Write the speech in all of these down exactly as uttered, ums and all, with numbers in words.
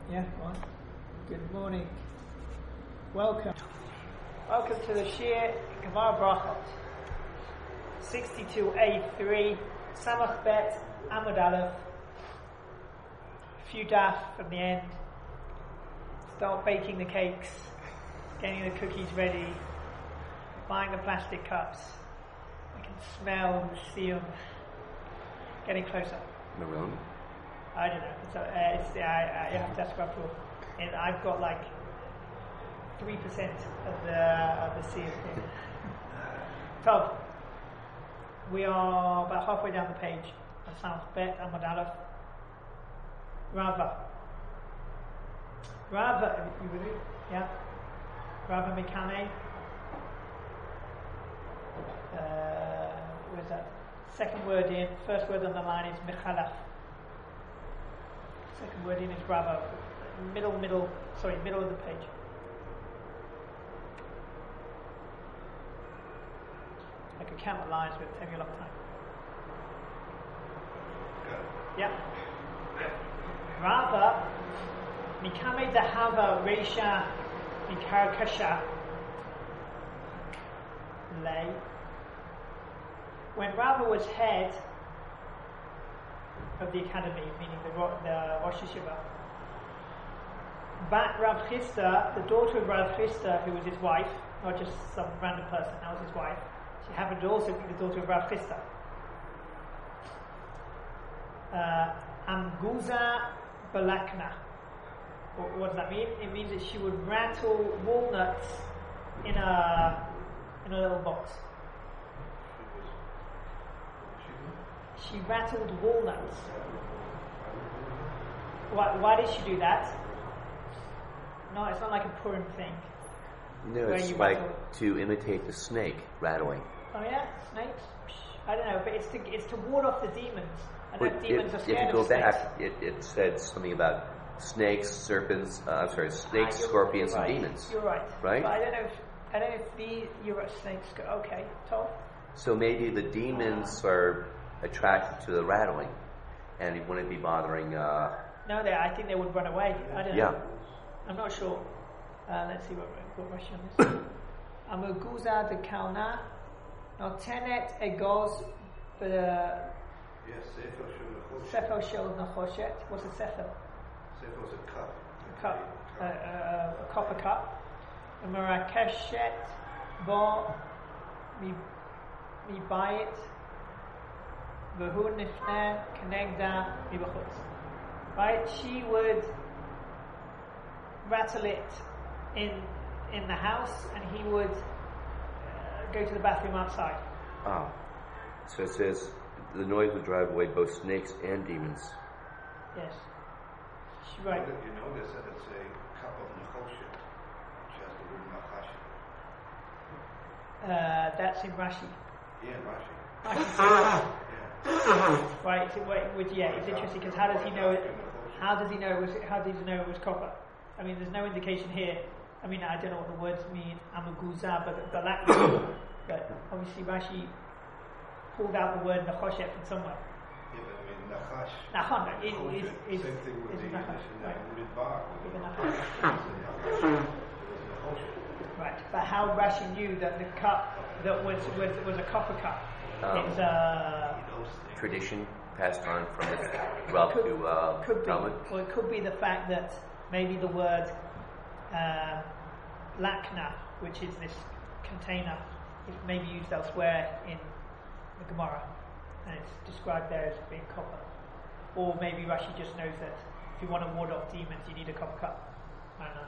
Yeah, right. Good morning. Welcome. Welcome to the Shir Gemara Brachot. sixty-two A three, Samach Bet, Amud Aleph. A few daf from the end. Start baking the cakes, getting the cookies ready, buying the plastic cups. I can smell and see them getting closer. Maroon? I don't know. It's, uh, it's, uh, I, I have to ask Rav. And I've got like three percent of the of the sea of here. So we are about halfway down the page. Samach Bet Amud Aleph. Rava. Rava, you with me? Yeah. Rava Mikame. Uh, where's that? Second word in. First word on the line is Mechalaf. Second word in is Rava. Middle, middle, sorry, middle of the page. I could count the lines, but it would take me a long time. Yeah. Rava, Mikame Dahava Reisha Mikarkasha Lay. When Rava was head of the academy, meaning the, the Rosh Yeshiva, Bat Rav Chisda, the daughter of Rav Chisda, who was his wife, not just some random person, that was his wife. She happened to also be the daughter of Rav Chisda. Uh, Amguza Balakna. What, what does that mean? It means that she would rattle walnuts in a in a little box. She rattled walnuts. Why, why did she do that? No, it's not like a Purim thing. No, it's like rattle. To imitate the snake rattling. Oh yeah, snakes? I don't know, but it's to it's to ward off the demons. I don't know if demons it, are scared if you go of back, it, it said something about snakes, serpents. Uh, I'm sorry, snakes, ah, scorpions, right. and demons. You're right. Right. But I don't know if I don't know if the you're right, snakes. Go, okay, Tom. So maybe the demons uh, are attracted to the rattling, and it wouldn't be bothering. Uh, no, they. I think they would run away. I don't yeah. know. I'm not sure. Uh, let's see what what Russian is. Amuguza de Kauna, Notenet Egoz for the Sefer Shel Nachoshet. What's a Sefer? Sefer is a cup. A cup. Uh, uh, a copper cup. Marakeshet Bo Mi Mi Bayit V'hu Nifne Kenegda Mibachutz. Right? She would rattle it in in the house, and he would uh, go to the bathroom outside. Ah, so it says the noise would drive away both snakes and demons. Yes, she's right. You notice that it's a cup of nechoshet, which has the word nachash. Uh, that's in Rashi. Yeah, Rashi. Rashi yeah. Right. So wait, which, yeah, it's interesting because how does he know it? How does he know it was? How did he know it was copper? I mean, there's no indication here. I mean, I don't know what the words mean. Amaguza, but but that. But obviously, Rashi pulled out the word nachoshet from somewhere. Yeah, but I mean, nachash. Nachon is is same thing with is the nachash, right? With bar. With the nachash. Right, but how Rashi knew that the cup that was was, was a copper cup um, is uh, tradition passed on from the Rav to uh, could be. Talmud. Well, it could be the fact that maybe the word uh, lakna, which is this container, is maybe used elsewhere in the Gemara, and it's described there as being copper. Or maybe Rashi just knows that if you want to ward off demons, you need a copper cup. I don't know.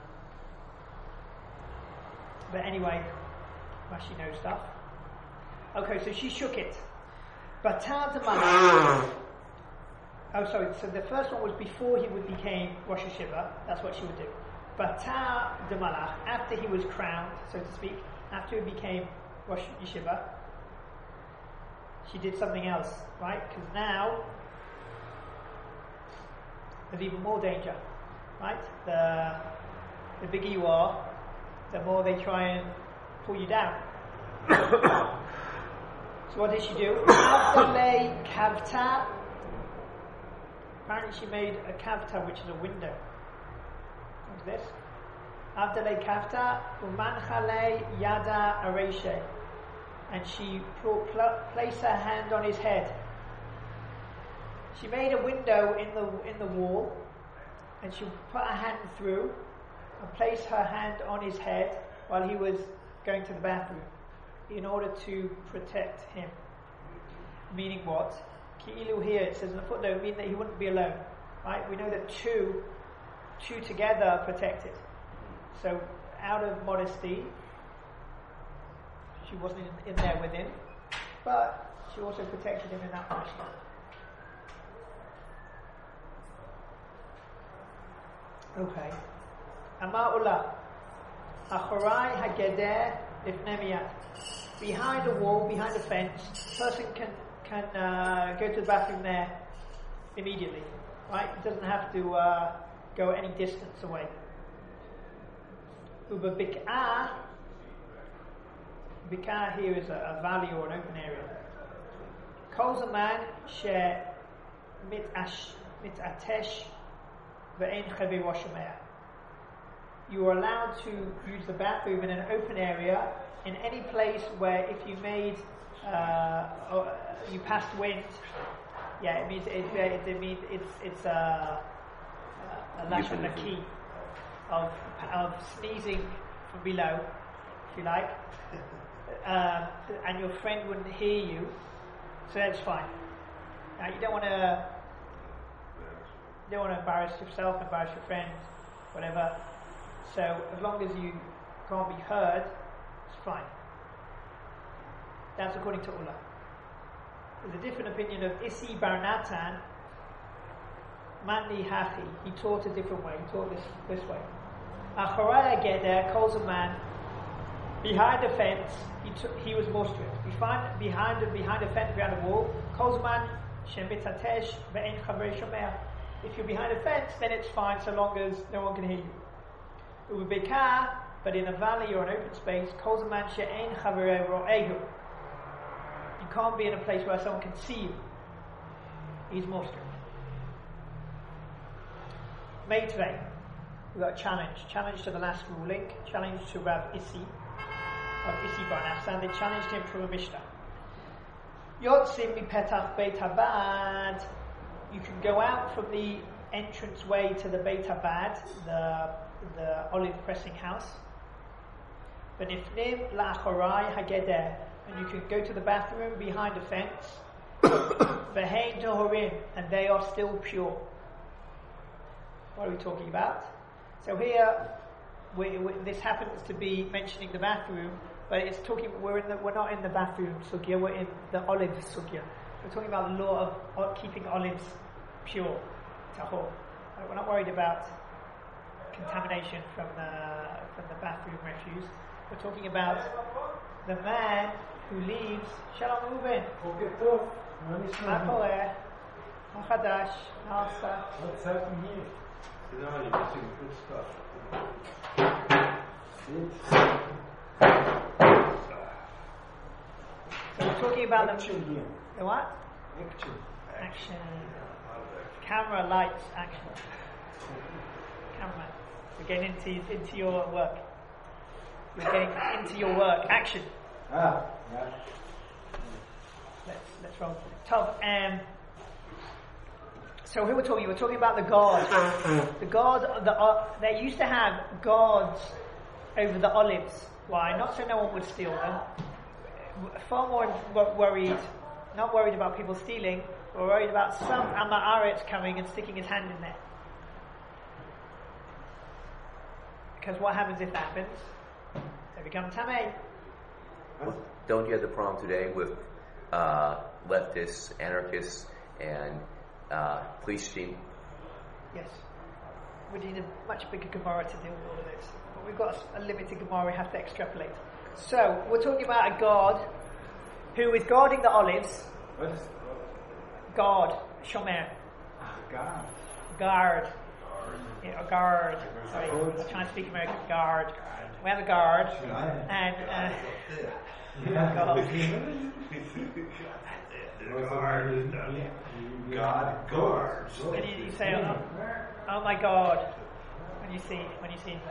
But anyway, Rashi knows stuff. Okay, so she shook it. Batar de Malach. Oh, sorry. So the first one was before he would became Rosh Yeshiva. That's what she would do. Batar de Malach, after he was crowned, so to speak, after he became Rosh Yeshiva, she did something else, right? Because now there's even more danger, right? The the bigger you are, the more they try and pull you down. So what did she do? Kavta. Apparently she made a kavta, which is a window. What's this? Avdale kafta umanchale yada areshe, and she pl- pl- placed her hand on his head. She made a window in the in the wall, and she put her hand through and placed her hand on his head while he was going to the bathroom, in order to protect him. Meaning what? Ki'ilu here, it says in the footnote, meaning that he wouldn't be alone. Right? We know that two, two together are protected. So, out of modesty, she wasn't in, in there with him, but she also protected him in that fashion. Okay. Ama'ullah. Achorai hageder lifnei miyad. Behind a wall, behind a fence, person can can uh, go to the bathroom there immediately. Right? It doesn't have to uh, go any distance away. Uba bik'ah. Bik'ah here is a, a valley or an open area. Kol zaman she mitatesh ve'en chavi washameh. You are allowed to use the bathroom in an open area, in any place where if you made, uh, or you passed wind, yeah, it means it, it, it means it's it's a, a lashon naki of of sneezing from below, if you like, uh, and your friend wouldn't hear you, so that's fine. Now you don't want to you don't want to embarrass yourself, embarrass your friend, whatever. So as long as you can't be heard, it's fine. That's according to Ullah. There's a different opinion of Isi Bar Natan, Manli Hachi. He taught a different way. He taught this this way. Acharaya Geder calls a man behind the fence. He t- he was more strict. Behind behind behind the fence, behind the wall, calls a man Shemitatesh Ve'en Chavrei Shomea. If you're behind a fence, then it's fine so long as no one can hear you. Ubekah, but in a valley or an open space, calls a man she'ein chaverei ro'ehu. You can't be in a place where someone can see you. He's more strict. Meitvei, we've got a challenge. Challenge to the last ruling. Challenge to Rav Isi, Rav Isi Bar Nafsan. They challenged him from a Mishnah. Yotzim mi petach beit habad. You can go out from the entrance way to the Beit Habad, the the olive pressing house. V'nifnim la'achorai hageder, and you can go to the bathroom behind a fence. V'hein tohorim, and they are still pure. What are we talking about? So here, we, we, this happens to be mentioning the bathroom, but it's talking. We're in the, we're not in the bathroom sugya. We're in the olive sugya. We're talking about the law of, of keeping olives pure, tahor. We're not worried about contamination from the from the bathroom refuse. We're talking about the man who leaves. Shalom Reuven. Ma koreh? Ma chadash? Ma asa? What's happening here? You know, you're missing good stuff. So we're talking about Action the, here. the what? Action. Action. Camera, lights, action. Camera. We're getting into into your work. We're getting into your work. Action. Ah, yeah. Let's let's roll. Tov. Um. So who we're talking? We're talking about the guard. The guard. The uh, they used to have guards over the olives. Why? Not so no one would steal them. Far more worried. Not worried about people stealing. We're worried about some Ama'aretz coming and sticking his hand in there. Because what happens if that happens? They become Tamei. Well, don't you have the problem today with uh, leftists, anarchists, and uh, police team? Yes. We need a much bigger Gemara to deal with all of this. But we've got a limited Gemara, we have to extrapolate. So, we're talking about a guard who is guarding the olives. What is Guard. Shomer. Ah, God. Guard. Yeah, a guard. Sorry, I'm trying to speak American. Guard. We have a guard. And, uh, God. God guards. And you, you say, oh, oh my God. when you see when you see.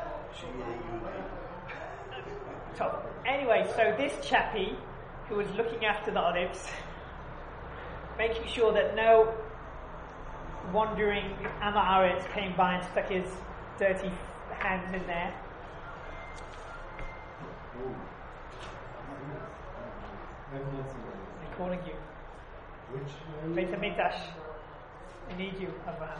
So anyway, so this chappie who was looking after the olives, making sure that no wandering Amaretz came by and stuck his dirty hands in there. They're calling you. Which Beit HaMikdash. I need you, Abraham.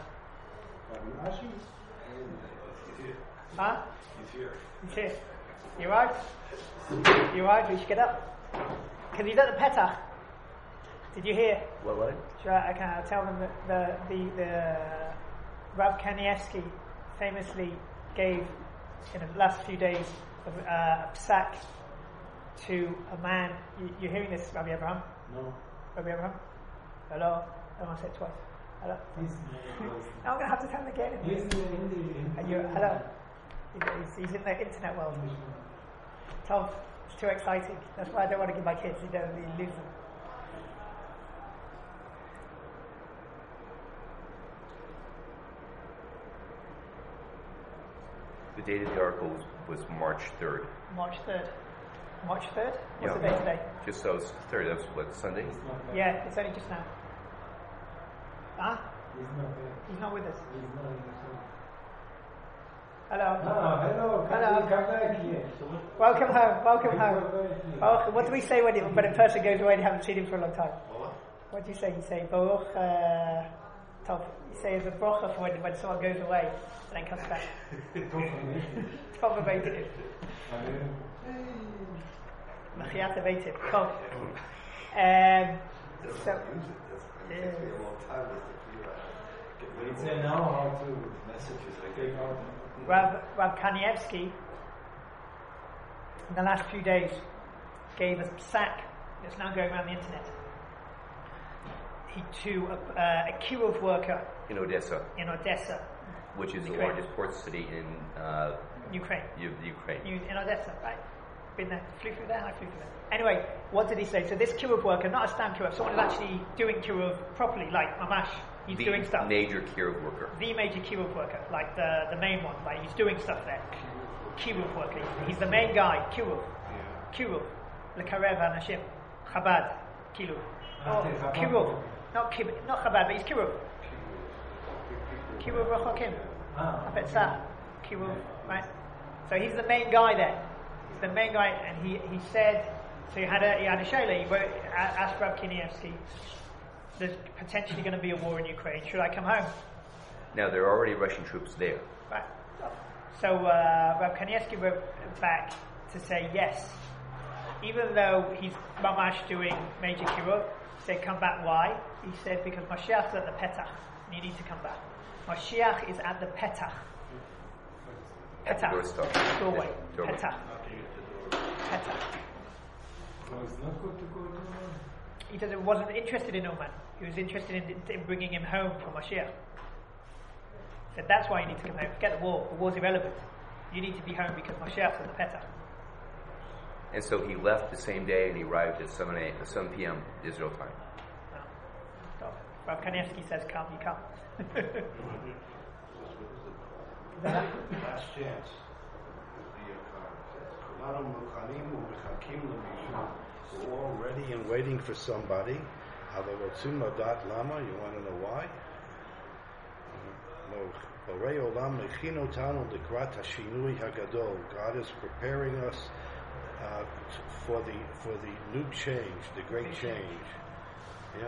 Huh? He's here. He's here. You arrived? You arrived? We should get up. Because he's at the Petach. Did you hear? What? What? Should I, I can I'll tell them that the, the, the Rav Kanievsky famously gave in the last few days a, uh, a psak to a man. You, you're hearing this, Rabbi Abraham? No. Rabbi Abraham? Hello? I want to say it twice. Hello? He's, I'm going to have to tell him again. he's in the, in the, Are you, hello? He's, he's in the internet world. Tom, it's too exciting. That's why I don't want to give my kids. They don't really lose them. The date of the article was, was March third. March third. March third? What's Yeah. the date today? Just so it's third. That's what, Sunday? He's not there. Yeah, it's only just now. Huh? He's not there. He's not with us. He's not in the show. Hello. Ah, hello. Come, Hello. come back here. Welcome home. Welcome Come home. back here. Oh, what do we say when, it, when a person goes away and you haven't seen him for a long time? What? What do you say? You say Baruch uh, Tov. You say the bracha for when, when someone goes away and then comes back. Tov Aveitim. Machiat Aveitim. Tov. Um, That's so, not use it. That's it takes me a long time just to figure out. Get rid of It's all uh, now how to the messages I take get. out. Rav, Rav Kanievsky, in the last few days, gave a psak that's now going around the internet. He to a, uh, a kiruv worker In Odessa, in Odessa, which is the Ukraine. largest port city in uh, Ukraine. U- Ukraine. You in Odessa, right? Been there, flew through there, I flew through there. Anyway, what did he say? So this kiruv worker, not a stam kiruv, someone who's actually doing kiruv properly, like mamash, he's the doing stuff. major kiruv worker. The major kiruv worker, like the the main one, like he's doing stuff there. Kiruv worker, he's the main guy. Kiruv, kiruv, lekarev anashim, Chabad, kiruv. Oh, kiruv, not kib, not Chabad, but he's kiruv. Kiruv Rachokim. Ah. Apetzah, Kiruv, right? So he's the main guy there. He's the main guy, and he, he said, so he had a he had a shayla. He wrote, asked Rav Kanievsky, there's potentially going to be a war in Ukraine. Should I come home? Now there are already Russian troops there. Right. So uh, Rav Kanievsky wrote back to say yes, even though he's mamash doing major kiruv. He said, come back. Why? He said, because Mashiach is at the petach, and you need to come back. Mashiach is at the petach. At the Petach. doorstep. Doorway. Doorway. Petach. Petach. So it's not good to go to Rome. He doesn't, wasn't interested in Oman. He was interested in, in bringing him home from Mashiach. He said, that's why you need to come home. Forget the war. The war's irrelevant. You need to be home because Mashiach's at the Petach. And so he left the same day and he arrived at seven p.m. Israel time. No. So, Rav Kanievsky says, come, you come. Last chance. We're all ready and waiting for somebody. You want to know why? God is preparing us uh, for the for the new change, the great change. Yeah.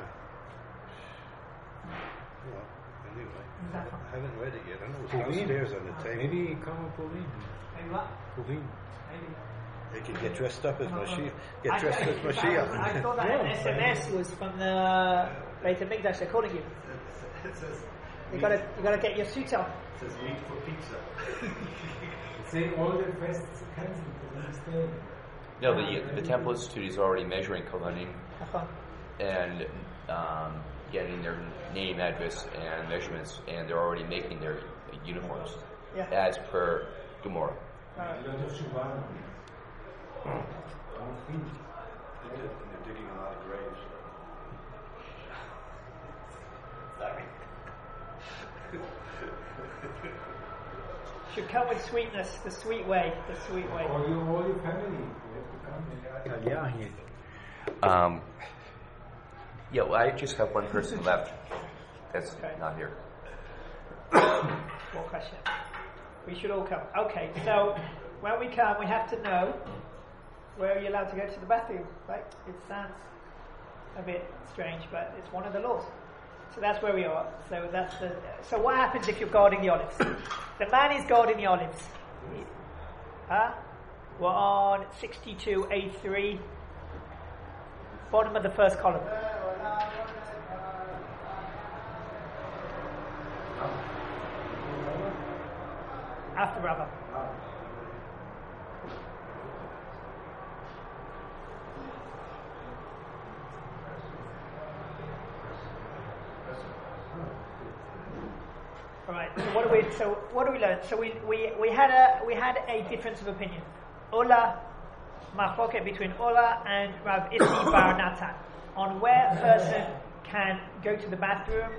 Well, anyway, I haven't read it yet. I know it's downstairs on the table. Maybe come up Purim. Maybe what? Purim. Maybe. They could get dressed up as Mashiach. I, Get dressed I, as Mashiach. I, I thought that Yeah. S M S was from the Beit HaMikdash. They're calling you. It says You gotta, you gotta get your suit on. it says meat for pizza. Say all the fests cancelled the next day. No, the the Temple Institute is already measuring Kohanim Nachon. and um, getting their name, address, and measurements, and they're already making their uniforms Yeah. as per Gemara. A lot of Shuvah. Don't think. They did, and they're digging a lot of graves. Sorry. Should come with sweetness, the sweet way, the sweet way. All your, all your family, you have to come. Yeah, he, Um, yeah, well, I just have one person left that's Okay. not here. What question? We should all come. Okay, so when we come, we have to know where you're allowed to go to the bathroom, right? It sounds a bit strange, but it's one of the laws. So that's where we are. So that's the. So what happens if you're guarding the olives? The man is guarding the olives. Huh? We're on sixty-two A three, bottom of the first column. After Rava. All right. So what do we? So what do we learn? So we we, we had a we had a difference of opinion. Ola, machloket between Ola and Rav Issi Bar Natan on where a person can go to the bathroom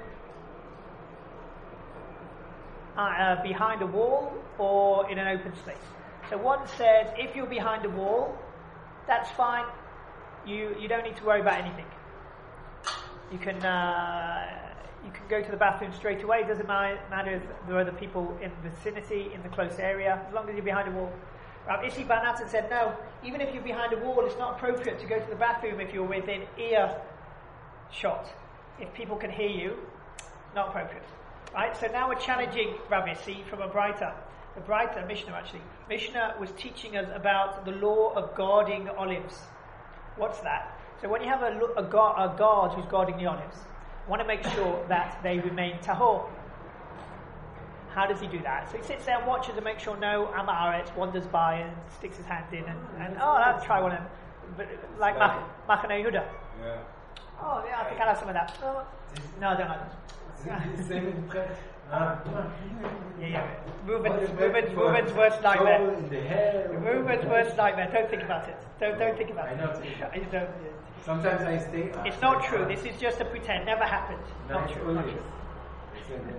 uh, uh, behind a wall or in an open space. So one says if you're behind a wall, that's fine. You you don't need to worry about anything. You can. Uh, You can go to the bathroom straight away. It doesn't matter if there are other people in the vicinity, in the close area, as long as you're behind a wall. Rav Issi Bar Natan said, no, even if you're behind a wall, it's not appropriate to go to the bathroom if you're within ear shot. If people can hear you, not appropriate. Right? So now we're challenging Rav Issi from a Breita. The Breita, Mishnah actually. Mishnah was teaching us about the law of guarding olives. What's that? So when you have a, a, a guard who's guarding the olives, want to make sure that they remain tahor. How does he do that? So he sits there and watches and makes sure no Am Haaretz wanders by and sticks his hand in and, and oh, I'll try one of them. But, like Mach- Machane Yehuda. Yeah. Oh, yeah, I think I'll have some of that. Oh, no, I don't like that. Same in Pret. Ah. Yeah, yeah. Reuben's, Reuben's, Reuben's worst nightmare. In the hair. Reuben's worst nightmare. Don't think about it. Don't, don't think about I it. know. I don't, Sometimes I stay. it's not true. This is just a pretend. Never happened. Not Nice true. Not always. true.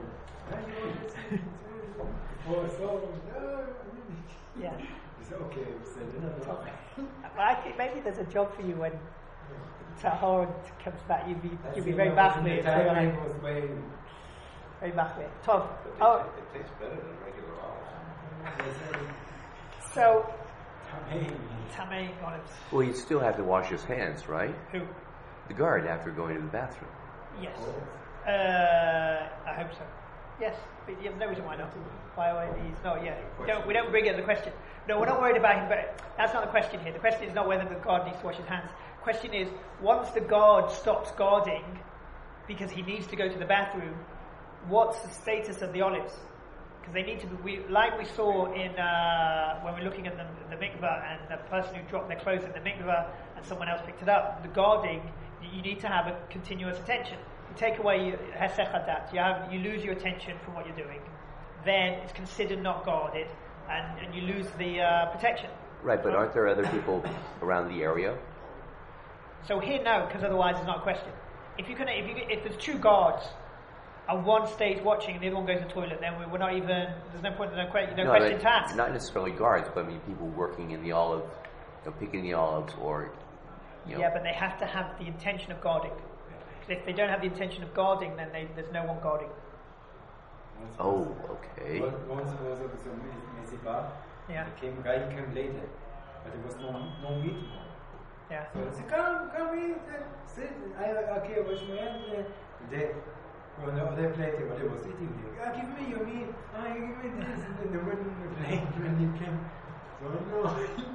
Oh, so, Yeah. it's okay. Well, I think maybe there's a job for you when Tahor comes back. You'd be you'd be very baffling. Time was way. Very baffling. Tov. Oh, it tastes better than regular olives. so Hey. Tamei olives. Well, you still have to wash his hands, right? Who? The guard after going to the bathroom. Yes. Uh, I hope so. Yes. But you have no reason why not. Why why he's not? Yeah. Don't, we don't bring it as a question. No, we're not worried about him. But that's not the question here. The question is not whether the guard needs to wash his hands. The question is once the guard stops guarding because he needs to go to the bathroom, what's the status of the olives? Because they need to be, we, like we saw in uh, when we're looking at the, the mikveh and the person who dropped their clothes in the mikveh and someone else picked it up. The guarding, you, you need to have a continuous attention. You take away hesech hadat, you have you lose your attention from what you're doing. Then it's considered not guarded, and, and you lose the uh, protection. Right, but aren't there other people around the area? So here, no, because otherwise it's not a question. If you can, if you if there's two guards. And one stays watching and the other one goes to the toilet, then we're not even, there's no point, there's no, que- no, No, question like, to ask. not necessarily guards, but I mean people working in the olive, you know, picking the olives, or you know. Yeah, but they have to have the intention of guarding. Because if they don't have the intention of guarding, then they, there's no one guarding. Oh, okay. Once was also so Mesiba. Yeah. The came, guy came later, but there was no no meat. Yeah. So I said, come, come eat, uh, sit. I okay, wash my hands. Uh, they, well, no, they played but it was eating here. Ah, give me your meat. Ah, give me this. And then the one playing when you came. So no.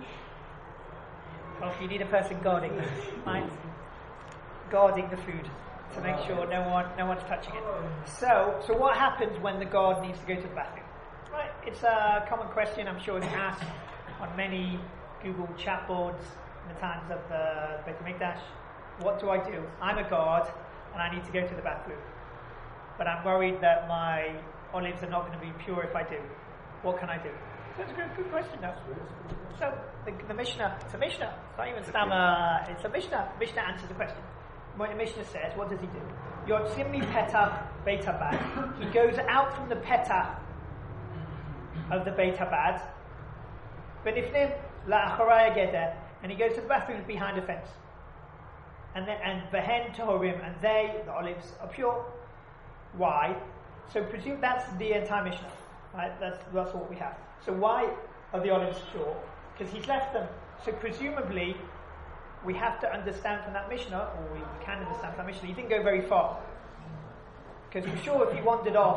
Well, you need a person guarding, right? Guarding the food to make sure no one, no one's touching it. So, so what happens when the guard needs to go to the bathroom? Right, it's a common question. I'm sure it's asked on many Google chat boards in the times of the Beit HaMikdash. What do I do? I'm a guard and I need to go to the bathroom, but I'm worried that my olives are not going to be pure if I do. What can I do? That's a good, good question, though. So the, the Mishnah, it's a Mishnah. It's not even Stama. It's a Mishnah. Mishnah answers the question. When the Mishnah says, what does he do? Yotzim mi petach beit habad. He goes out from the petach of the Beit Habad. Benifnim la'acharaya geder, and he goes to the bathroom behind a fence. And then and vehen tohorim, and they, the olives, are pure. Why? So presume that's the entire Mishnah, right? That's that's what we have. So why are the olives pure? Because he's left them. So presumably, we have to understand from that Mishnah, or we can understand from that Mishnah, he didn't go very far. Because for sure, if he wandered off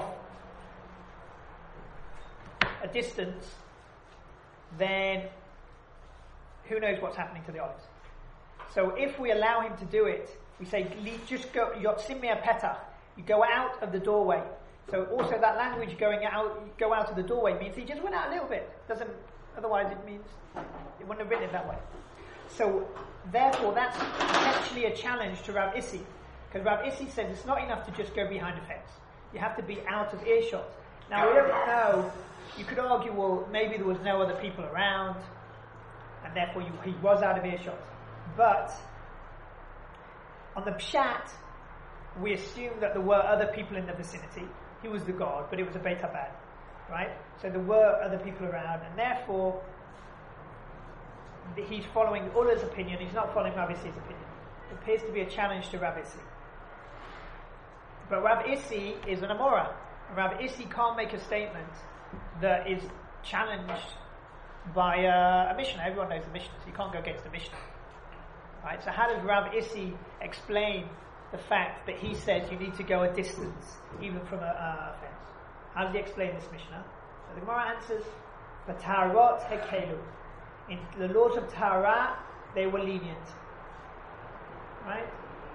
a distance, then who knows what's happening to the olives. So if we allow him to do it, we say, just go, yotzim mea petach, you go out of the doorway. So also that language going out, go out of the doorway means he just went out a little bit. Doesn't, otherwise it means, it wouldn't have written it that way. So therefore that's potentially a challenge to Rav Issi. Because Rav Issi says it's not enough to just go behind a fence. You have to be out of earshot. Now we don't know, you could argue, well, maybe there was no other people around, and therefore you, he was out of earshot. But on the pshat, we assume that there were other people in the vicinity. He was the god, but it was a Beit Habad, right? So there were other people around, and therefore he's following Ullah's opinion, he's not following Rav Issi's opinion. It appears to be a challenge to Rav Issi. But Rav Issi is an Amora. Rav Issi can't make a statement that is challenged by uh, a Mishnah. Everyone knows the Mishnah, so you can't go against the Mishnah. Right? So how does Rav Issi explain the fact that he says you need to go a distance, even from a, a fence? How does he explain this Mishnah? So the Gemara answers, "V'tarot hekelu." In the laws of Tahara, they were lenient. Right?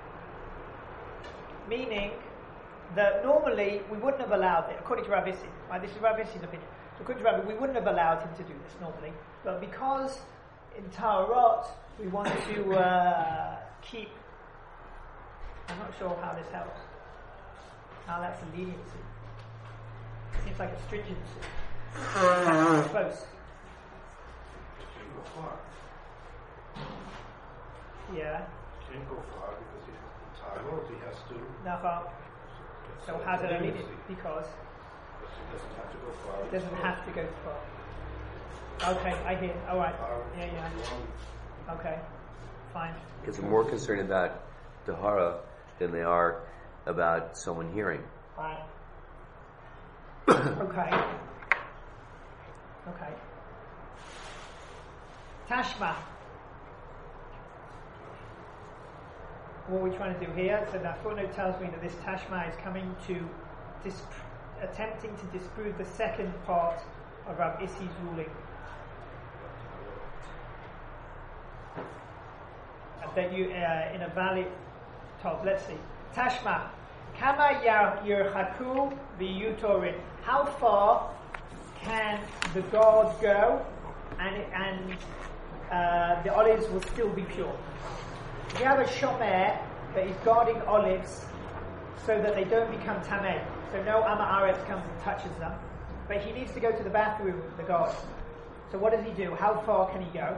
Meaning that normally we wouldn't have allowed it, according to Rav Issi. Right? This is Rav Issi's opinion. So according to Rav, we wouldn't have allowed him to do this normally. But because in Taharot we want to uh, keep, I'm not sure how this helps. Now that's a leniency. Seems like a stringency. Close. Yeah. Can't go far because he has to Tarot, he has to. Nacha. So how did I lead it? Because He doesn't have to go far. it doesn't have to go far. Okay, I hear. All right. Yeah, yeah. Okay, fine. Because they're more concerned about Tahara than they are about someone hearing. Right. Okay. Okay. Tashma. What are we trying to do here? So that footnote tells me that this Tashma is coming to disp- attempting to disprove the second part of Rav Issi's ruling. I bet you uh, in a valley top. Let's see. Tashma. Kama yirchaku v'yutorin. How far can the guard go and and uh, the olives will still be pure? If you have a shomer that is guarding olives so that they don't become tameh, so no Amaretz comes and touches them, but he needs to go to the bathroom, the guard. So what does he do? How far can he go?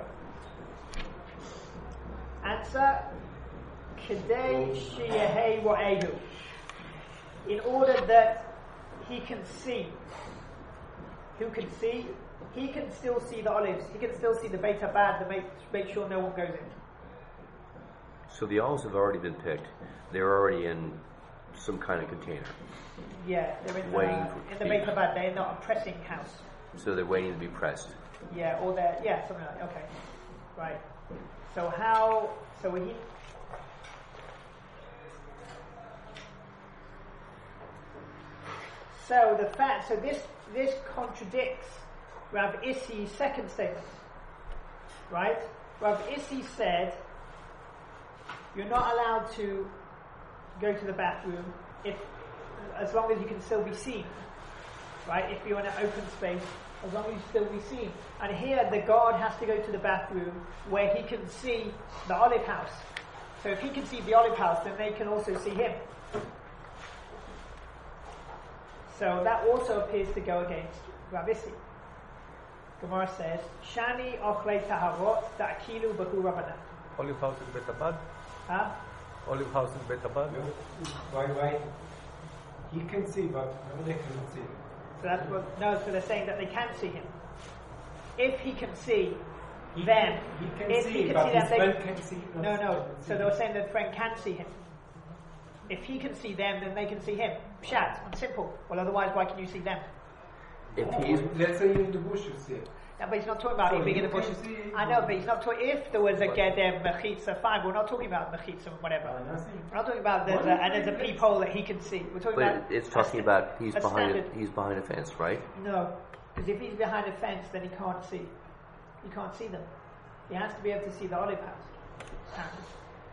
Answer: Kedei sheyehei wa'ehu. In order that he can see. Who can see? He can still see the olives. He can still see the Beit Habad to make, make sure no one goes in. So the olives have already been picked. They're already in some kind of container. Yeah, they're in Waiting the, for in the peace. Beit Habad. They're not a pressing house. So they're waiting to be pressed. Yeah, or they're, yeah, something like that. Okay. Right. So how, so he, so the fact, so this, this contradicts Rav Issi's second statement. Right? Rav Issi said, you're not allowed to go to the bathroom if, as long as you can still be seen. Right? If you're in an open space, as long as you still be seen. And here the guard has to go to the bathroom where he can see the olive house. So if he can see the olive house, then they can also see him. So that also appears to go against Rav Issi. Gemara says, Shani ochlei taharot ta'kilu b'hu rabbanan. Olive house in Beit Habad? Huh? Olive house in Beit Habad? Why, why? He can see, but nobody can see. So that's what, no, so they're saying that they can see him. If he can see He them, can, he can if see, he can but see his them, friend they, can see. no, no, so they were saying that the friend can see him. If he can see them, then they can see him. Pshat, simple. Well, otherwise, why can you see them? If Oh, he's let's say in the bush you see it. No, but he's not talking about So him being in you the bushes. can see- I know, but he's not talking. If there was a gedem mechitza, fine. We're not talking about mechitza and whatever. Uh, nothing. We're not talking about there's a, and there's a peephole that he can see. We're talking but about. it's a talking sta- about he's a behind a, standard. he's behind a fence, right? No, because if he's behind a fence, then he can't see. He can't see them. He has to be able to see the olive house. Standard.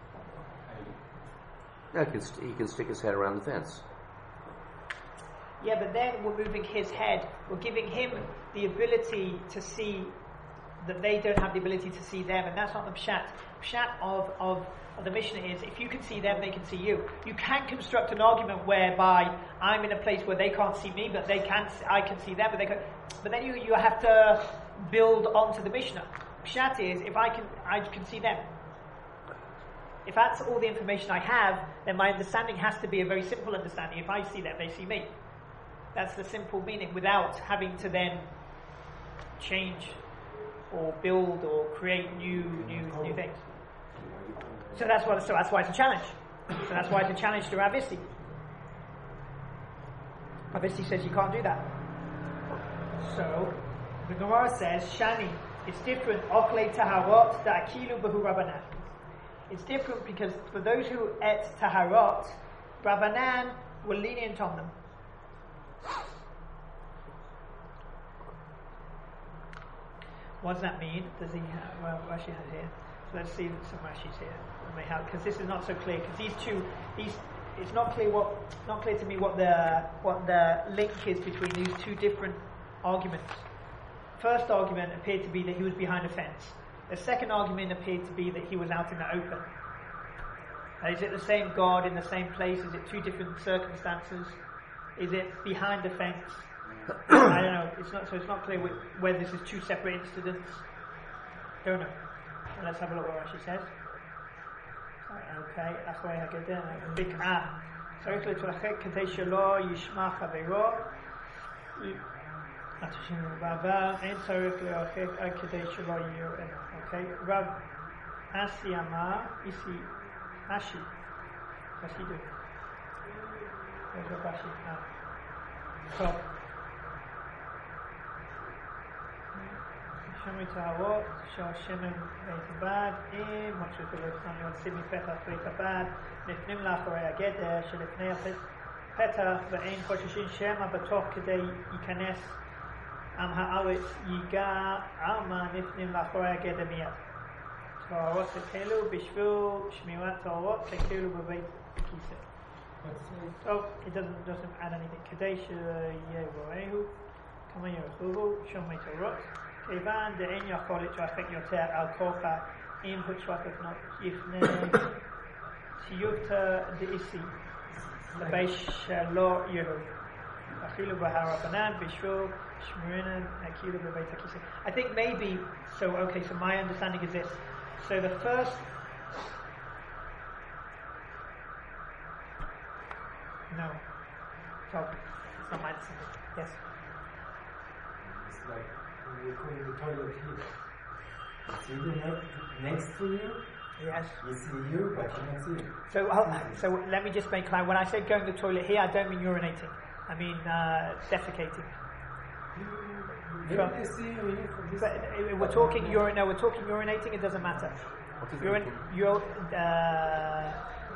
Yeah, he can, st- he can stick his head around the fence. Yeah, but then we're moving his head. We're giving him the ability to see that they don't have the ability to see them, and that's not the pshat. Pshat of, of, of the Mishnah is if you can see them, they can see you. You can construct an argument whereby I'm in a place where they can't see me, but they can. I can see them, but they can. But then you, you have to build onto the Mishnah. Pshat is if I can I can see them. If that's all the information I have, then my understanding has to be a very simple understanding. If I see them, they see me. That's the simple meaning, without having to then change or build or create new new new things. So that's what. So that's why it's a challenge. So that's why it's a challenge to Rav Issi. Rav Issi says you can't do that. So the Gemara says Shani. It's different. Ochle taharot da'akilu behu Rabbanan. It's different because for those who ate taharot, Rabbanan were lenient on them. What does that mean? Does he have, well, Rashi has here. So let's see some Rashis here. May help, because this is not so clear. Because these two, these, it's not clear what, not clear to me what the what the link is between these two different arguments. First argument appeared to be that he was behind a fence. The second argument appeared to be that he was out in the open. Uh, is it the same God in the same place? Is it two different circumstances? Is it behind the fence? I don't know. It's not so. It's not clear wh- whether this is two separate incidents. Don't know. And let's have a look what Rashi says. Okay, that's why I get there. Bik'ah. צריך להתרחק כדי שלא ישמע חברו. בעבר אין צריך להרחק עד כדי שלא יראה. אוקיי? רב אסי אמר, איסי, אשי. חסידו. איזה באשי? אה. טוב. שמן טהרות, שהשמן בית הבד, אם משהו כזה יוצאים מפתח בית הבד, נפנים לאחורי הגדר שלפני הפתח, ואין חוששים שמא בתוך כדי ייכנס עם הארץ ייגע עלמא, נפנים לאחורי הגדר מיד. טהרות תקלו בשביל שמירת טהרות, תקלו בבית הכיסא. טוב, it doesn't, doesn't add anything. כדי שיראו כמה ירחובו שומרי טהרות. כיוון דאין יכול להתרחק יותר על כוחה אם הוצרף לפני סיוטה דאיסי לבי שלא יראו. אפילו בהרבנן בשביל שמרינן כאילו בבית הכיסא. I think maybe, so okay, so my understanding is this. So the first, no, so it's not my understanding. Yes. It's like when you go in the toilet here. You see the ne- next to you, Yes. you see you, but you don't see you. So, oh, so let me just make clear. When I say going to the toilet here, I don't mean urinating. I mean uh, defecating. Maybe From- they see you here from this But uh, we're talking urin. No, we're talking urinating. It doesn't matter. What is Urin. it? Ur. Uh,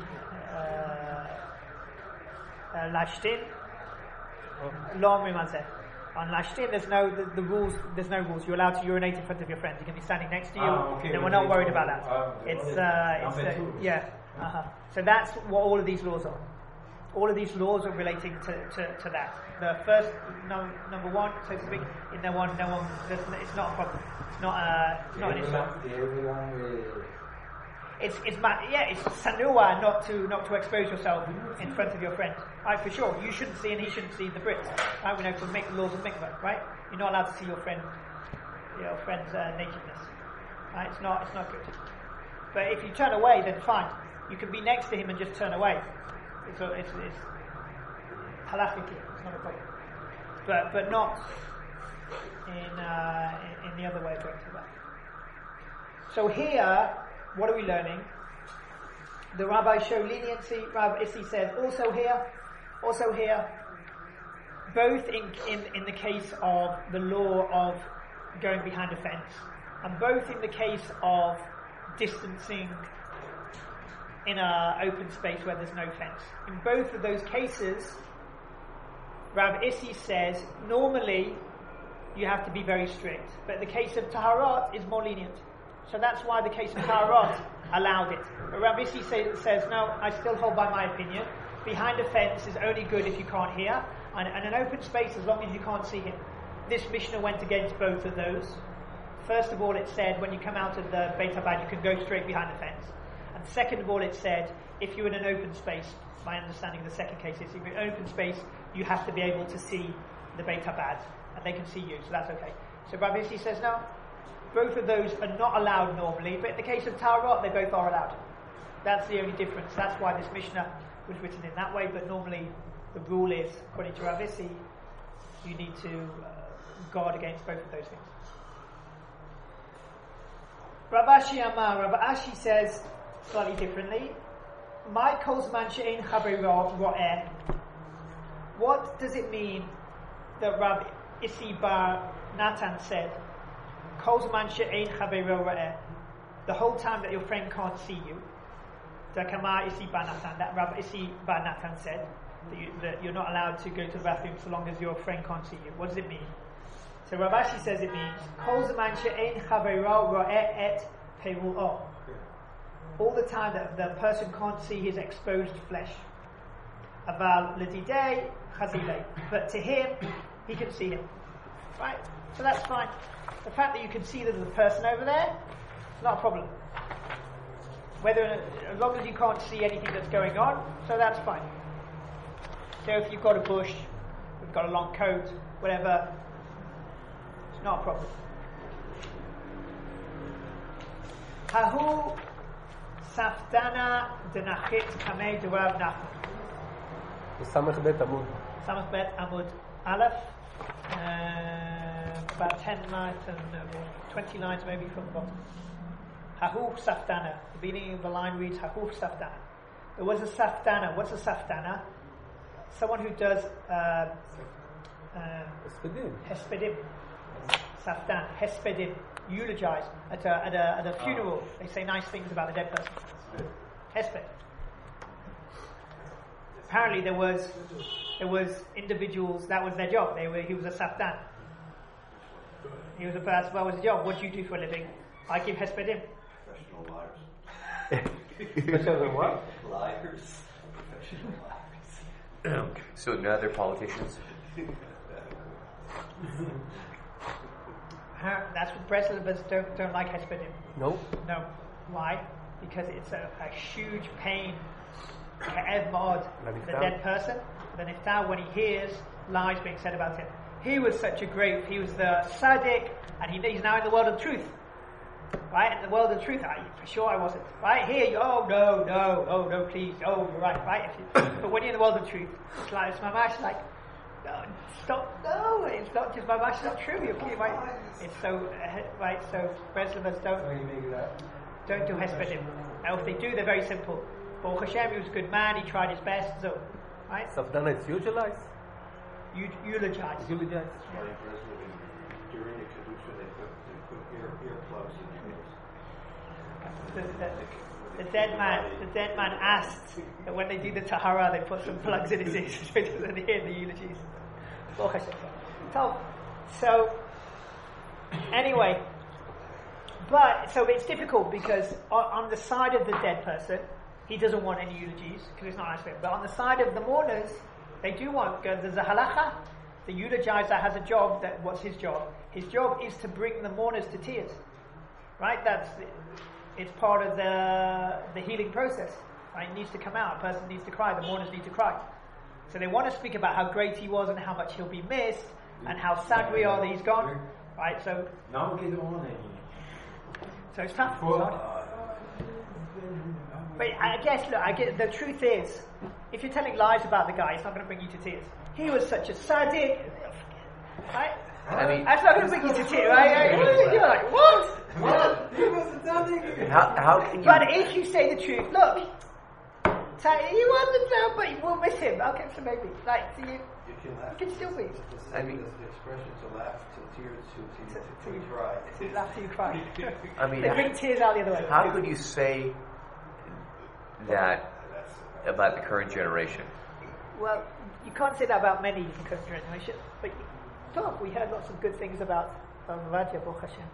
uh, Lashtin. Lo אומרים על זה. On Lashtin, there's no the, the rules. There's no rules. You're allowed to urinate in front of your friend. You can be standing next to you. Ah, okay, then we're okay. not worried about that. Ah, it's okay. uh, it's Number uh, two. yeah. Uh-huh. So that's what all of these laws are. All of these laws are relating to, to, to that. The first no, number one, so to speak, in no one, no one. It's not a problem. It's not a. It's not an issue. Everyone, everyone will. It's it's ma- yeah, it's sanua not to not to expose yourself in front of your friend. Right, for sure. You shouldn't see and he shouldn't see the Brits. Right, we know to make the laws of mikvah, right? You're not allowed to see your friend your friend's uh, nakedness. Right? It's not it's not good. But if you turn away, then fine. You can be next to him and just turn away. It's a, it's, it's halachically, it's not a problem. but but not in, uh, in in the other way of going to that. So here, what are we learning? The rabbis show leniency. Rabbi Issi says also here, also here, both in, in, in the case of the law of going behind a fence, and both in the case of distancing in an open space where there's no fence. In both of those cases, Rav Issi says normally you have to be very strict, but the case of Taharat is more lenient. So that's why the case of Taharat allowed it. But Rav Issi say, says, no, I still hold by my opinion. Behind a fence is only good if you can't hear, and, and an open space as long as you can't see him. This Mishnah went against both of those. First of all, it said when you come out of the Beit HaBad, you can go straight behind the fence. And second of all, it said if you're in an open space, my understanding of the second case is if you're in an open space, you have to be able to see the Beit HaBad, and they can see you, so that's okay. So Rav Issi says no, both of those are not allowed normally, but in the case of Taharat, they both are allowed. That's the only difference. That's why this Mishnah was written in that way, but normally the rule is, according to Rav Issi, you need to uh, guard against both of those things. Rav Ashi Amar, Rav Ashi says slightly differently. My kolzman she'ein chavero ro'eh. What does it mean that Rav Issi bar Natan said, kolzman she'ein chavero ro'eh, the whole time that your friend can't see you? The Kama Issi bar Natan, that Rav Issi bar Natan said that, you, that you're not allowed to go to the bathroom so long as your friend can't see you. What does it mean? So Rav Ashi says it means Kol zaman she'ein chavero ro'eh et peru'o. All the time that the person can't see his exposed flesh. Aval l'didei chazilei. But to him, he can see him. Right? So that's fine. The fact that you can see that there's a person over there, it's not a problem. Whether, as long as you can't see anything that's going on, so that's fine. So if you've got a bush, you've got a long coat, whatever, it's not a problem. Hahu Saftana Denachit Kamei Durav Nachman. Samach Bet Amud. Samach Bet Amud Aleph. Uh, about ten lines and uh, twenty lines maybe from the bottom. Hahu Saftana. The beginning of the line reads Hahu Saftana. There was a Saftana. What's a Saftana? Someone who does uh, uh, Hespedim. Hespedim. Saftan. Hespedim. Eulogize at a, at a, at a funeral. Oh. They say nice things about the dead person. Hesped. Apparently there was there was individuals, that was their job. They were he was a Saftan. He was a person, what was his job? What do you do for a living? I give Hespedim. Professional liars. Professional what? Liars. Professional liars. So none other politicians? That's what Breslevers don't don't like Hespedim. No. No. Why? Because it's a, a huge pain, Ka'ev Ma'od, for the dead person. The Niftar, when he hears lies being said about him. He was such a great, he was the Sadiq, and he, he's now in the world of truth. Right? In the world of truth, I, for sure I wasn't. Right? Here, you, oh no, no, oh no, please, oh, you're right, right? If you, but when you're in the world of truth, it's like, it's mamash like, no, stop, no, it's not just mamash, it's not true, you're kidding, right? It's so, uh, right, so Breslevers don't, don't do Hespedim. Now if they do, they're very simple. Baruch Hashem, he was a good man, he tried his best, so, right? Safdana is eulogize? You eulogize. Eulogize. During the Kedusha, they put, they put ear, earplugs in your ears. The, the, the dead man, the dead man asked that when they do the Tahara, they put some plugs in his ears so he doesn't hear the eulogies. Baruch Hashem. So, so, anyway, but, so it's difficult because on, on the side of the dead person, he doesn't want any eulogies because it's not nice for him. But on the side of the mourners, they do want, there's a halacha. The eulogizer has a job, that what's his job? His job is to bring the mourners to tears. Right? That's, it's part of the the healing process. Right? It needs to come out. A person needs to cry. The mourners need to cry. So they want to speak about how great he was and how much he'll be missed and how sad we are that he's gone. Right? So, so it's tough. It's hard. But I guess, look, I get, the truth is, if you're telling lies about the guy, it's not going to bring you to tears. He was such a sadiq. Right? I mean, That's not going to bring you to tears, right? You're like, what? What? He wasn't telling you. how how can you? But if you say the truth, look, so he wasn't there, but you will miss him. Okay, so maybe. Like, so you, You can laugh. you can still be. I I mean- mean, the expression to laugh till tears to to, To- to, to- to cry. To laugh till you cry. I mean, They bring tears out the other way. how could you say that about the current generation? Well, you can't say that about many in the current generation, but you talk. We heard lots of good things about Vadia Baruch Hashem.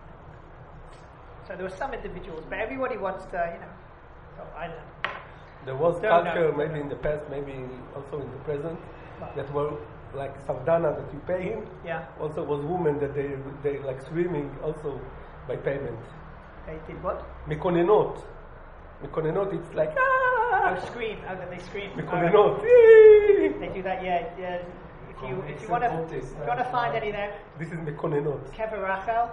So there were some individuals, but everybody wants to, you know, oh, I don't know. There was Don't culture, know. maybe in the past, maybe also in the present, What? that were like Savdana that you pay him. Yeah, Also was women that they they like swimming also by payment. they did what? Mekonenot. Mekonenot, it's like Oh, ah. scream! Oh, then they scream. Mekonenot. They do that, yeah, yeah. If you if you want to if you want to find any of them, This is Mekonenot. Kever Rachel,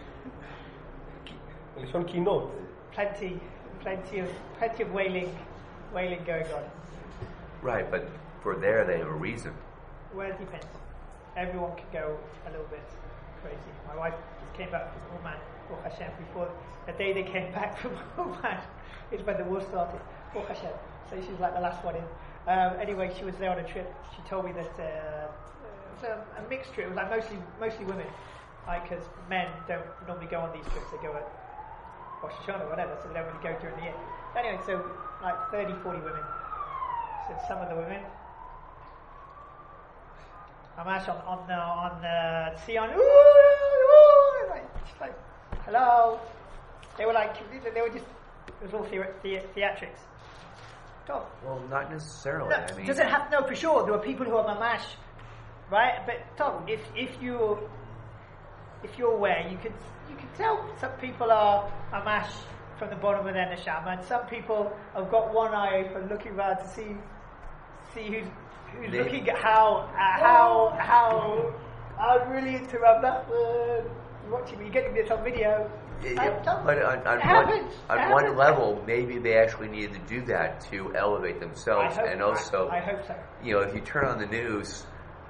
Lishon kinot. plenty, plenty of plenty of wailing, wailing going on. Right, but for there they have a reason. Well, it depends. Everyone can go a little bit crazy. My wife just came back from Oman, Baruch Hashem, before the day they came back from Oman is when the war started. Baruch Hashem. So she was like the last one in. Um, anyway, she was there on a trip. She told me that uh, it was a, a mixed trip. It was like mostly mostly women, because men don't normally go on these trips. They go at Rosh Hashanah or whatever, so they don't really go during the year. Anyway, so like thirty, forty women. So some of the women. Amash on on uh, on uh, Sion, ooh, ooh, like, just like, hello. They were like, they were just, it was all the- the- theatrics. Tom, Well, not necessarily. no, I mean, does it have to know for sure? There were people who are mamash, right? But Tom, if if you if you're aware, you could you could tell some people are mamash from the bottom of their neshama, and some people have got one eye open, looking around to see see who's who's They- looking at how uh, how how I'm really into Rav Nachman. You're watching me, you're getting this on video. Yeah, I- yeah, Tom, but on, on, it one, happens. on It one happens. level, maybe they actually needed to do that to elevate I themselves, hope, and also, I, I hope so. you know, if you turn on the news,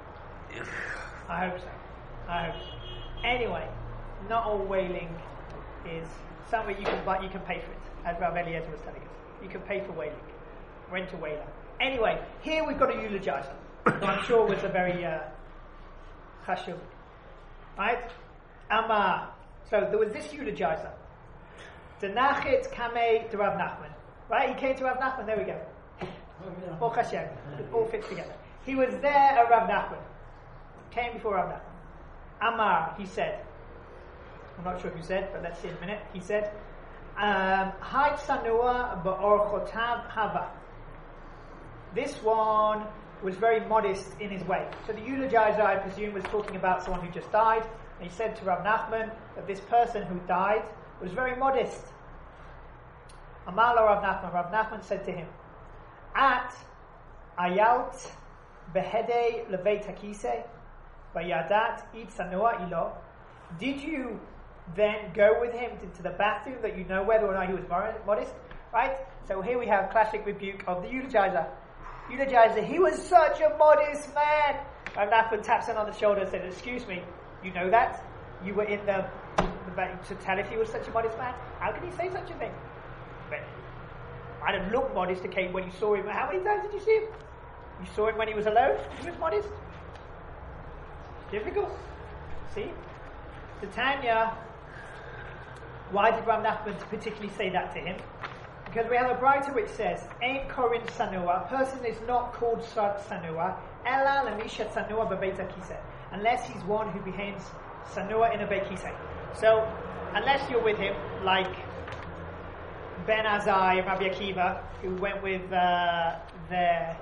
I hope so. I hope so. Anyway, not all whaling is something you can buy, you can pay for it, as Rav Eliezer was telling us. You can pay for whaling, rent a whaler. Anyway, here we've got a eulogizer, who I'm sure was a very uh, chashuv. Right? Amar. So there was this eulogizer. Denachit Kamei to Rav Nachman. Right? He came to Rav Nachman, there we go. Baruch Hashem. It all fits together. He was there at Rav Nachman. Came before Rav Nachman. Amar, he said. I'm not sure who said, but let's see in a minute. He said, Hai Tsanua Ba'orchotav Hava. This one was very modest in his way. So the eulogizer, I presume, was talking about someone who just died. And he said to Rav Nachman that this person who died was very modest. Amar lo Rav Nachman. Rav Nachman said to him, At ayalt behedei leveit hakise vayadat it sanua ilo. Did you then go with him into the bathroom that you know whether or not he was modest? Right? So here we have classic rebuke of the eulogizer. Eulogizer, he was such a modest man. Rav Nachman taps him on the shoulder and said, excuse me, you know that? You were in the, the back to tell if he was such a modest man? How can he say such a thing? But might have looked modest, okay, when you saw him. How many times did you see him? You saw him when he was alone? He was modest? Difficult. See? Titania, why did Rav Nachman particularly say that to him? Because we have a writer which says, Ein Korin Sanua, a person is not called Sanua, Ela Lamisha Sanua Bebeit HaKiseh, unless he's one who behaves Sanua in a Beit Kiseh. So, unless you're with him, like Ben Azai and Rabbi Akiva, who went with uh, their,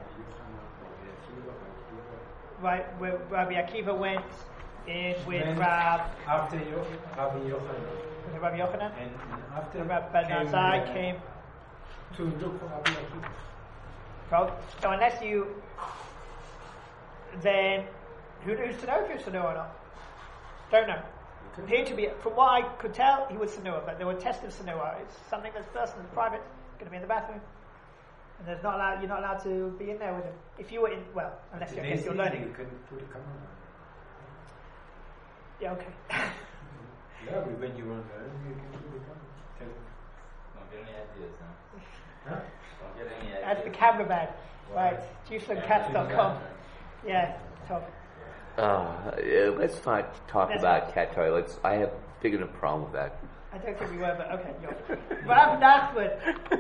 right, where Rabbi Akiva went in with Then Rab, After Yo- Rabbi Yochanan. with Rabbi Yochanan, And, and after and Rabbi Ben came, Azai uh, came. to look for Rabbi Akiva. Well, so unless you, then who knows to know if you're Sanua or not? Don't know. Appeared to be, from what I could tell, he was Sanua, but there were tests of Sanua. It's something that's personal, private, going to be in the bathroom. And there's not allowed, you're not allowed to be in there with him. If you were in, well, unless you're, I guess you're learning. You can put a camera on. Yeah, okay. Yeah, but when you run there, you can do the camera. Tell them. Don't get any ideas, huh? Huh? Don't get any ideas. That's the cameraman. Right, juice and cats dot com. Yeah, Tom. Uh, yeah, let's not talk Let's about not. cat toilets. I have bigger a problem with that. I don't think we were, but okay, you're. Rav Nachman.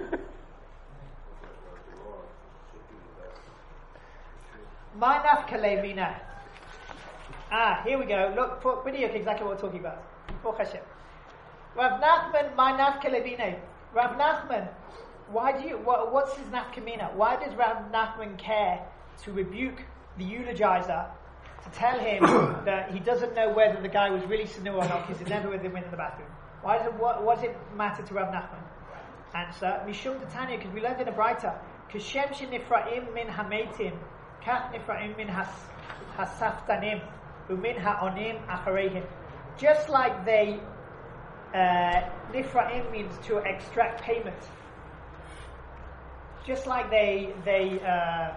My nafkale mina. Ah, here we go. Look, for video exactly what we're talking about. Baruch Hashem. Rav Nachman, my nafkale mina. Rav Nachman, why do you? What, what's his nafkamina? Why does Rav Nachman care to rebuke the eulogizer, to tell him that he doesn't know whether the guy was really Sanu or not because he's never with him in the bathroom? Why does it, what, what does it matter to Rav Nachman? Answer: Mishum Titania, because we learned in a brighter. Kashem shenifraim min hametim, kach nifraim min hasaftanim, umin haonim achareihim. Just like they uh, nifraim means to extract payment. Just like they they uh,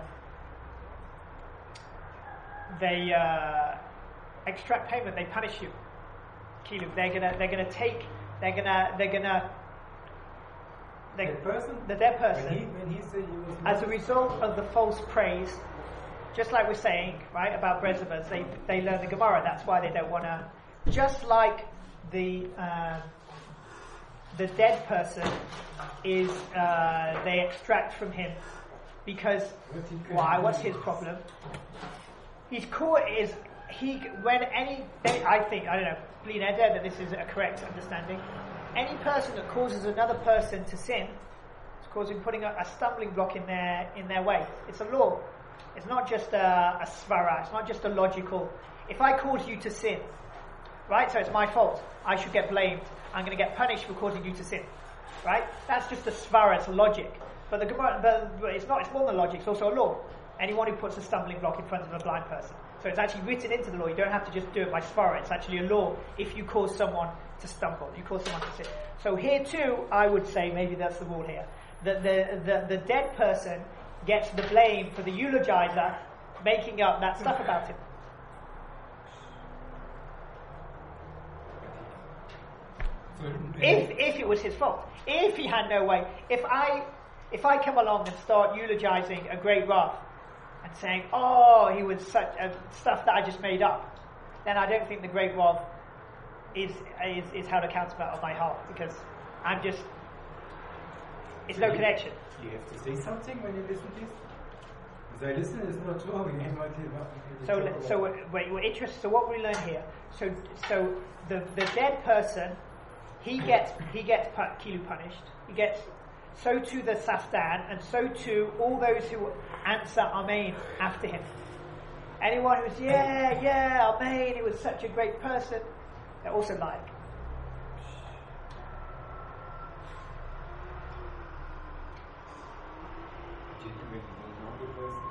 they uh, extract payment, they punish you. Kilu, they're gonna they're gonna take they're gonna they're gonna they, The person? the dead person When he, when he said he was as a result of the false praise, just like we're saying, right, about Brezovas, they they learn the Gemara, that's why they don't wanna, just like the uh, the dead person is uh, they extract from him because What's he why? doing? What's his problem? He's caught is he when any I think I don't know Lean Eder that this is a correct understanding. Any person that causes another person to sin is causing putting a, a stumbling block in their in their way. It's a law. It's not just a, a svara. It's not just a logical. If I cause you to sin, right? So it's my fault. I should get blamed. I'm going to get punished for causing you to sin, right? That's just a svara. It's a logic. But the Gemara, but, but it's not. It's more than logic. It's also a law. Anyone who puts a stumbling block in front of a blind person. So it's actually written into the law. You don't have to just do it by svara. It's actually a law if you cause someone to stumble. You cause someone to sin. So here too, I would say maybe that's the rule here. That the, the, the dead person gets the blame for the eulogizer making up that stuff about him. So, If if it was his fault, if he had no way, if I if I come along and start eulogizing a great Rav and saying, oh, he was such uh, stuff that I just made up, then I don't think the great Rav is is, is held accountable on my heart because I'm just it's no connection. you have to say something when you listen to this. Because I listen, it's not talking. I might hear what they So, talk le- about. so we're, we're we're interested. So, what we learn here. So, so the the dead person, he gets he gets pu- kilu punished. He gets so too the saftan, and so too all those who answer amen after him. Anyone who's yeah yeah amen, he was such a great person, they're also like. Genuine, non-normal person.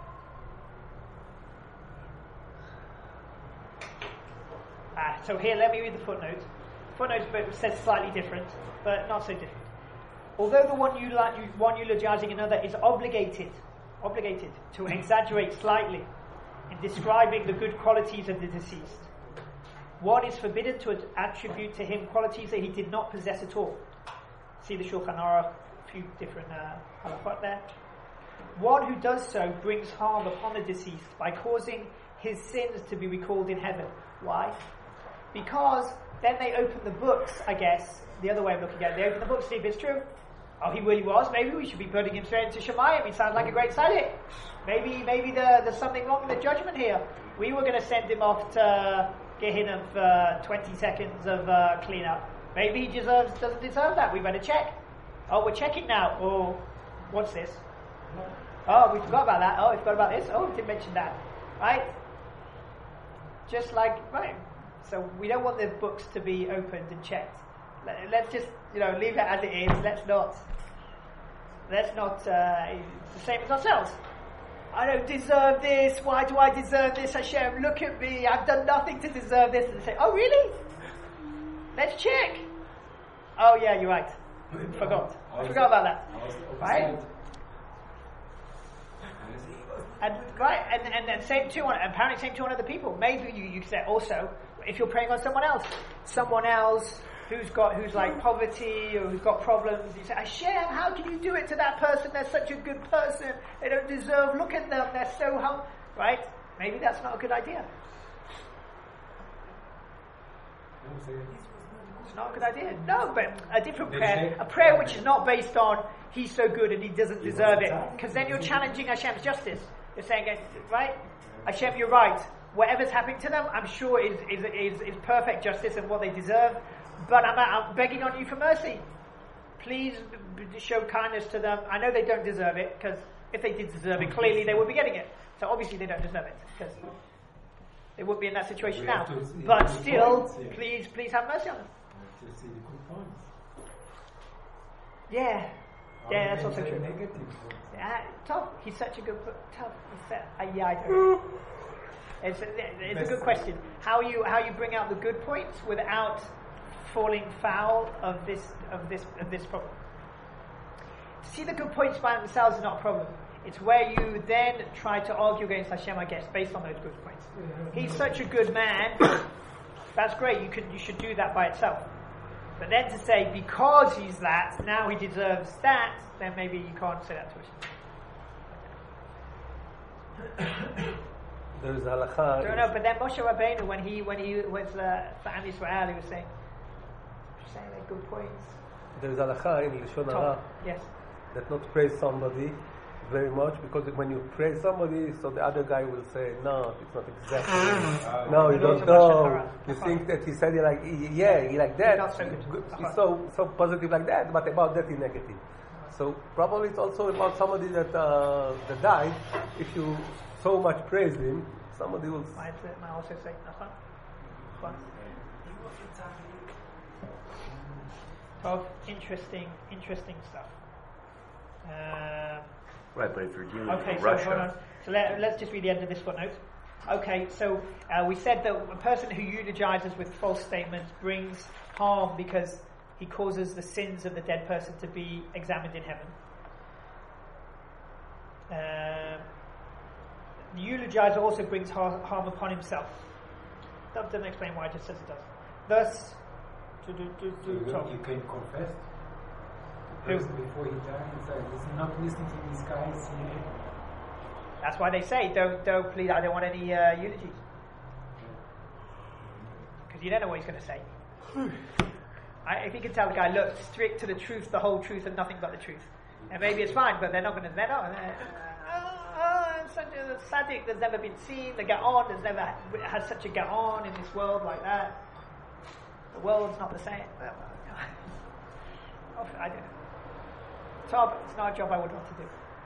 Ah, so here, let me read the footnote. Footnote says slightly different, but not so different. Although the one, eula- one eulogizing another is obligated, obligated to exaggerate slightly in describing the good qualities of the deceased, one is forbidden to attribute to him qualities that he did not possess at all. See the Shulchan Aruch, a few different uh, halachot there. One who does so brings harm upon the deceased by causing his sins to be recalled in heaven. Why? Because then they open the books, I guess, the other way of looking at it, they open the books to see if it's true. Oh, he really was. Maybe we should be putting him straight into Shemayim. He sounds like a great tzaddik. Maybe, maybe the, there's something wrong with the judgment here. We were going to send him off to Gehinnom for twenty seconds of uh, cleanup. Maybe he deserves, doesn't deserve that. We better check. Oh, we're checking now. Oh, what's this? Oh, we forgot about that. Oh, we forgot about this. Oh, we didn't mention that. Right? Just like, right. So we don't want the books to be opened and checked. Let, let's just, you know, leave it as it is. Let's not, let's not, uh, it's the same as ourselves. I don't deserve this. Why do I deserve this? Hashem, look at me. I've done nothing to deserve this. And they say, oh, really? Let's check. Oh, yeah, you're right. Forgot. I forgot about that. Right? And right, and and then same to on apparently same to on other people. Maybe you, you said also if you're praying on someone else, someone else who's got who's like poverty or who's got problems, you say, Hashem, how can you do it to that person? They're such a good person. They don't deserve. Look at them. They're so hum. Right? Maybe that's not a good idea. It's not a good idea. No, but a different prayer, a prayer which is not based on he's so good and he doesn't deserve it, because then you're challenging Hashem's justice. You're saying, right, Hashem, you're right. Whatever's happening to them, I'm sure is is is, is perfect justice and what they deserve. But I'm, I'm begging on you for mercy. Please b- b- show kindness to them. I know they don't deserve it, because if they did deserve it, clearly they would be getting it. So obviously they don't deserve it, because they wouldn't be in that situation now. But still, please, please have mercy on them. To see the good points. Yeah, yeah, that's Or also maybe true. the negative points. Yeah, Tom, he's such a good. Tom, he's such, uh, yeah, I don't. It's a, it's a good question. How you how you bring out the good points without falling foul of this of this of this problem. To see the good points by themselves is not a problem. It's where you then try to argue against Hashem, I guess, based on those good points. He's such a good man. That's great. You could you should do that by itself. But then to say because he's that, now he deserves that, then maybe you can't say that to Hashem. There is halakha. I don't know, but then Moshe Rabbeinu, when he when he was uh, for Am Yisrael, he was saying, saying like good points. There is halakha in Lashon Hara Top. Yes. that not praise somebody very much, because when you praise somebody, so the other guy will say, no, it's not exactly. no, you don't know. You think that he said it like, yeah, he like that. Not so good. He's so so positive like that, but about that he's negative. So probably it's also about somebody that uh, that died. If you so much praise him, somebody will. Might, might also say, Nachon. Fine. Oh, interesting, interesting stuff. Uh, Right, but if you're dealing okay, with so Russia, hold on. So let, let's just read the end of this footnote. Okay, so uh, we said that a person who eulogizes with false statements brings harm because he causes the sins of the dead person to be examined in heaven. Uh, the eulogizer also brings har- harm upon himself. That doesn't explain why, it just says it does. Thus, to do, to, So to, you, to, you can confess. Who? Because before he died, he said, "Listen, not listening to these guys here." that's why they say, don't, don't please, I don't want any uh, eulogies. Because you don't know what he's going to say. I, if you can tell the guy, look, strict to the truth, the whole truth, and nothing but the truth. And maybe it's fine, but they're not going to, they're not, they're, oh, oh, I'm such a tzaddik that's never been seen, the Gaon has never had such a Gaon in this world like that. The world's not the same. I don't know. Tom, it's not a job I would want to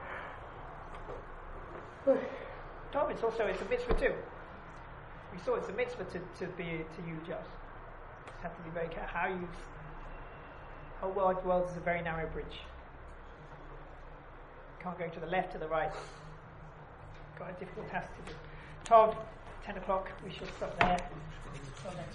do. Tom, it's also, it's a mitzvah too. We saw it's a mitzvah to, to be, to eulogize. You have to be very careful how you, whole world, world is a very narrow bridge. Can't go to the left, to the right. Got a difficult task to do. Tom, ten o'clock, we shall stop there. Till next